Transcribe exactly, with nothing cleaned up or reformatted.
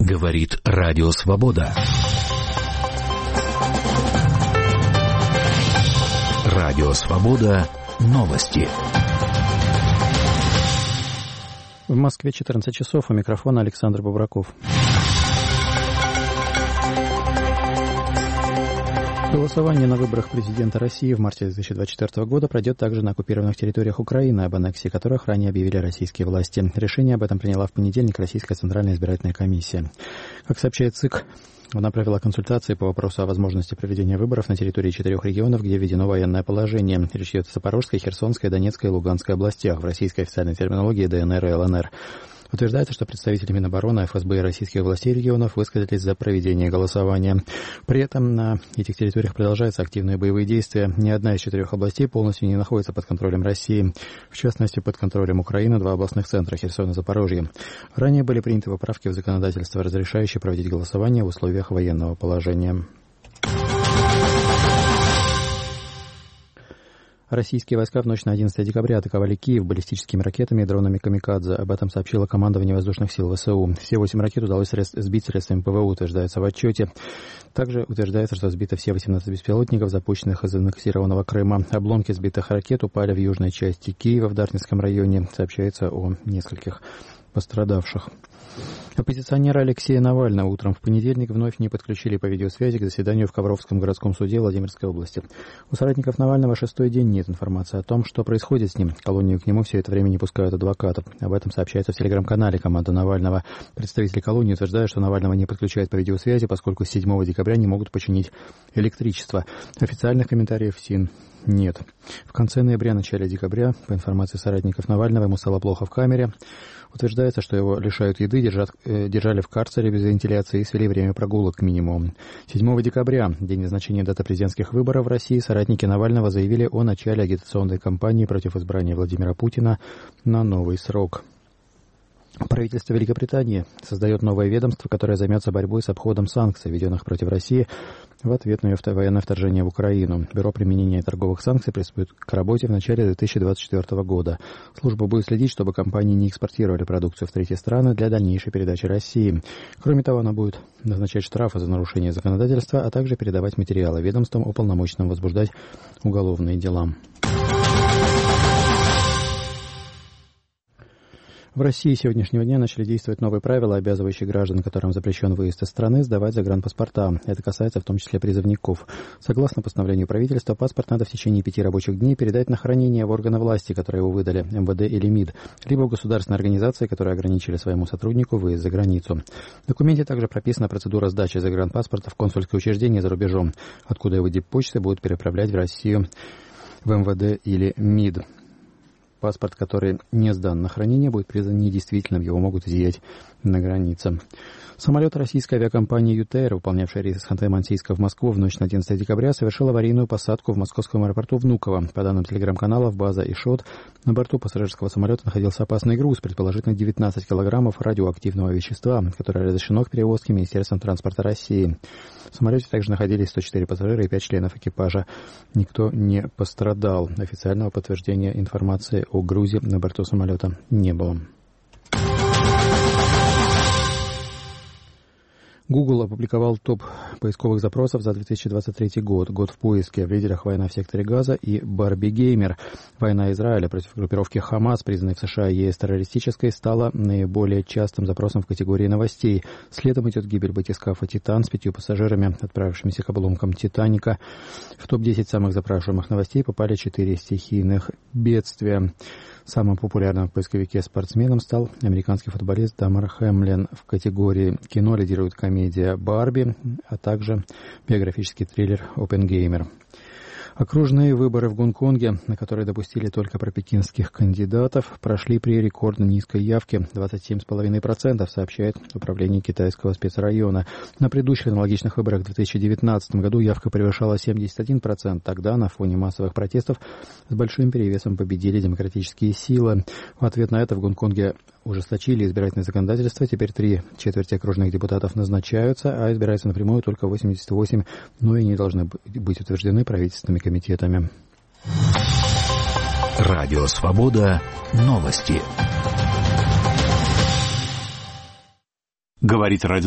Говорит Радио Свобода. Радио Свобода. Новости. В Москве четырнадцать часов. У микрофона Александр Бобраков. Голосование на выборах президента России в марте две тысячи двадцать четвёртого года пройдет также на оккупированных территориях Украины, об аннексии которых ранее объявили российские власти. Решение об этом приняла в понедельник Российская Центральная избирательная комиссия. Как сообщает ЦИК, она провела консультации по вопросу о возможности проведения выборов на территории четырех регионов, где введено военное положение. Речь идет о Запорожской, Херсонской, Донецкой и Луганской областях, в российской официальной терминологии ДНР и ЛНР. Утверждается, что представители Минобороны, ФСБ и российских властей регионов высказались за проведение голосования. При этом на этих территориях продолжаются активные боевые действия. Ни одна из четырех областей полностью не находится под контролем России. В частности, под контролем Украины два областных центра — Херсон и Запорожье. Ранее были приняты поправки в законодательство, разрешающие проводить голосование в условиях военного положения. Российские войска в ночь на одиннадцатое декабря атаковали Киев баллистическими ракетами и дронами «Камикадзе». Об этом сообщило командование воздушных сил ВСУ. Все восемь ракет удалось сбить средствами ПВО, утверждается в отчете. Также утверждается, что сбито все восемнадцать беспилотников, запущенных из аннексированного Крыма. Обломки сбитых ракет упали в южной части Киева, в Дарницком районе. Сообщается о нескольких пострадавших. Оппозиционера Алексея Навального утром в понедельник вновь не подключили по видеосвязи к заседанию в Ковровском городском суде Владимирской области. У соратников Навального шестой день нет информации о том, что происходит с ним. Колонию к нему все это время не пускают адвокатов. Об этом сообщается в телеграм-канале команды Навального. Представители колонии утверждают, что Навального не подключают по видеосвязи, поскольку с седьмого декабря не могут починить электричество. Официальных комментариев в СИН нет. В конце ноября, начале декабря, по информации соратников Навального, ему стало плохо в камере. Утверждается, что его лишают еды, держат, э, держали в карцере без вентиляции и свели время прогулок к минимуму. седьмого декабря, день назначения даты президентских выборов в России, соратники Навального заявили о начале агитационной кампании против избрания Владимира Путина на новый срок. Правительство Великобритании создает новое ведомство, которое займется борьбой с обходом санкций, введенных против России в ответ на ее военное вторжение в Украину. Бюро применения торговых санкций приступит к работе в начале две тысячи двадцать четвёртого года. Служба будет следить, чтобы компании не экспортировали продукцию в третьи страны для дальнейшей передачи России. Кроме того, она будет назначать штрафы за нарушение законодательства, а также передавать материалы ведомствам, уполномоченным возбуждать уголовные дела. В России с сегодняшнего дня начали действовать новые правила, обязывающие граждан, которым запрещен выезд из страны, сдавать загранпаспорта. Это касается в том числе призывников. Согласно постановлению правительства, паспорт надо в течение пяти рабочих дней передать на хранение в органы власти, которые его выдали, эм вэ дэ или МИД, либо в государственной организации, которые ограничили своему сотруднику выезд за границу. В документе также прописана процедура сдачи загранпаспорта в консульское учреждение за рубежом, откуда его диппочты будут переправлять в Россию в эм вэ дэ или МИД. Паспорт, который не сдан на хранение, будет признан недействительным, его могут изъять на границе. Самолет российской авиакомпании «Ютейр», выполнявший рейс из Ханты-Мансийска в Москву в ночь на одиннадцатое декабря, совершил аварийную посадку в московском аэропорту Внуково. По данным телеграм-каналов «База» и «Шот», на борту пассажирского самолета находился опасный груз, предположительно девятнадцать килограммов радиоактивного вещества, которое разрешено к перевозке Министерством транспорта России. В самолете также находились сто четыре пассажира и пять членов экипажа. Никто не пострадал. Официального подтверждения информации о грузе на борту самолета не было. Google опубликовал топ поисковых запросов за две тысячи двадцать третий год. Год в поиске. В лидерах «Война в секторе Газа» и «Барби Геймер». Война Израиля против группировки «Хамас», признанной в США и ЕС террористической, стала наиболее частым запросом в категории новостей. Следом идет гибель батискафа «Титан» с пятью пассажирами, отправившимися к обломкам «Титаника». В топ десять самых запрашиваемых новостей попали четыре стихийных бедствия. Самым популярным в поисковике спортсменом стал американский футболист Дамар Хэмлин. В категории кино лидирует комедия «Барби», а также биографический триллер «Оппенгеймер». Окружные выборы в Гонконге, на которые допустили только пропекинских кандидатов, прошли при рекордно низкой явке двадцать семь целых пять десятых процента, сообщает управление китайского спецрайона. На предыдущих аналогичных выборах в две тысячи девятнадцатом году явка превышала семьдесят один процент. Тогда на фоне массовых протестов с большим перевесом победили демократические силы. В ответ на это в Гонконге ужесточили избирательное законодательство. Теперь три четверти окружных депутатов назначаются, а избираются напрямую только восемьдесят восемь, но и не должны быть утверждены правительственными комитетами. Радио Свобода. Новости. Говорит радио.